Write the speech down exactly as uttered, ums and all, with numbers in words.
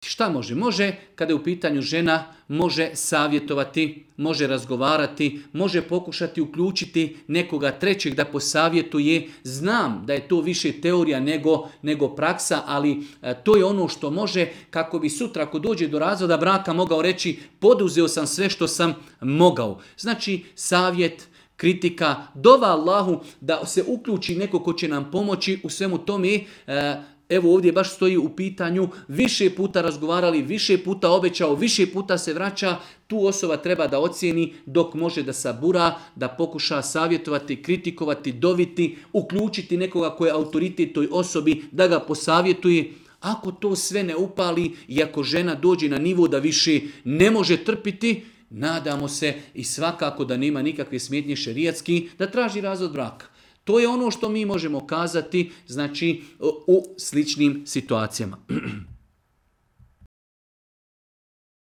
Šta može? Može, kada je u pitanju žena, može savjetovati, može razgovarati, može pokušati uključiti nekoga trećeg da posavjetuje. Znam da je to više teorija nego, nego praksa, ali to je ono što može kako bi sutra ako dođe do razvoda braka mogao reći poduzeo sam sve što sam mogao. Znači savjet, kritika, dova Allahu da se uključi neko ko će nam pomoći u svemu tome. Evo ovdje baš stoji u pitanju, više puta razgovarali, više puta obećao, više puta se vraća. Tu osoba treba da ocijeni dok može da sabura, da pokuša savjetovati, kritikovati, doviti, uključiti nekoga koji je autoritet toj osobi, da ga posavjetuje. Ako to sve ne upali i ako žena dođe na nivo da više ne može trpiti, nadamo se i svakako da nema nikakve smetnje šerijatski, da traži razvod braka. To je ono što mi možemo kazati, znači, u sličnim situacijama.